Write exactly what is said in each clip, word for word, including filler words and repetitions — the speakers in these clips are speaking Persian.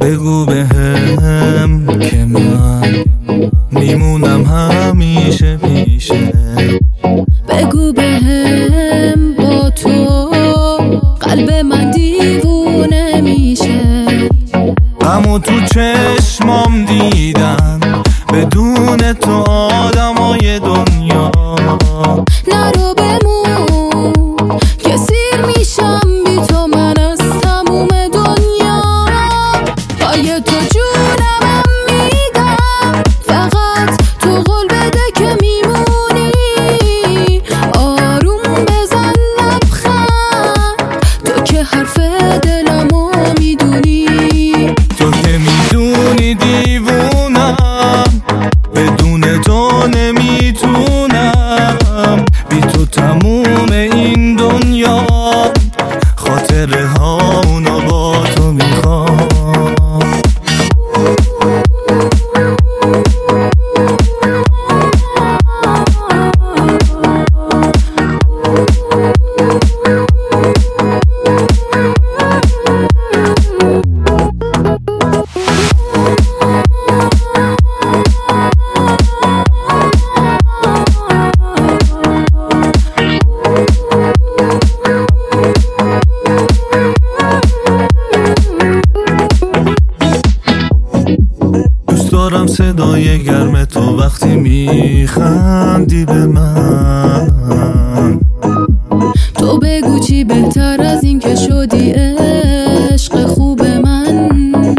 بگو بهم که من میمونم همیشه پیشه. بگو بهم با تو قلب من دیوونه میشه. غمو تو چشمام دیدم بدون تو آدمای دنیا. نرو بمون که سیر میشم بی تو من از تموم دنیا. پای تو جونم میدم فقط تو قول بده که میمونی. آروم بزن لبخند تو که حرف دلمو میدونی. تو که میدونی دیوونم بدون تو نمیتونم. بی تو تموم این دنیا خاطره ها اونو با تو میخوام. دارم صدای گرم تو وقتی میخندی به من. تو بگو چی بهتر از این که شدی عشق خوب من.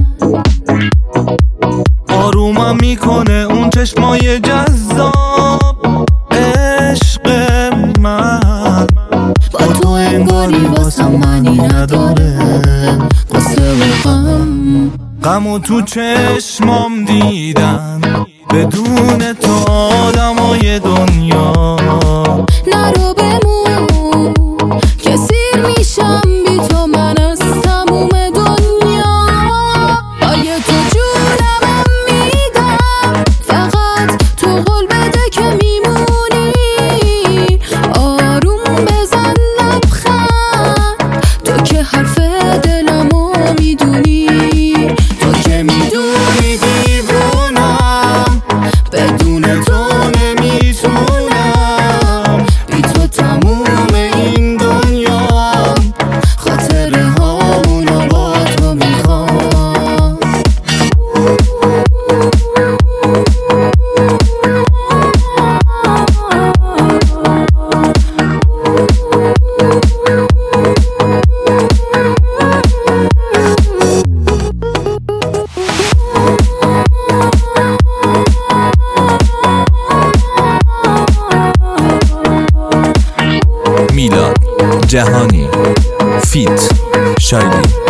آرومم میکنه اون چشمای جذاب عشق من. با تو انگاری واسم معنی نداره قصه و غم. غمو تو چشمام دیدم بدون تو آدمای دنیا. نرو بمون که سیر میشم بی تو من از تموم دنیا. پای تو جونم میدم فقط تو قول بده که میمونی. آروم بزن لبخند تو که حرف دلمو میدونی. تو که میدونی دیوونم بدون تو نمیتونم. بی تو تموم این دنیا خاطره هامونو با تو میخوام. میلاد جهانی فیت شایلی.